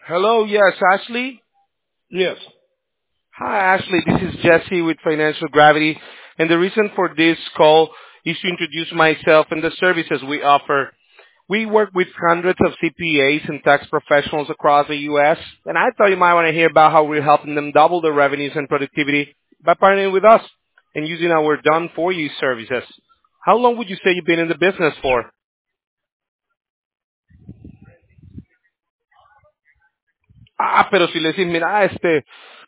Hello, yes, Ashley. Yes. Hi, Ashley. This is Jesse with Financial Gravity, and the reason for this call is to introduce myself and the services we offer. We work with hundreds of CPAs and tax professionals across the U.S., and I thought you might want to hear about how we're helping them double their revenues and productivity by partnering with us and using our done-for-you services. How long would you say you've been in the business for? Pero si le decís, mira,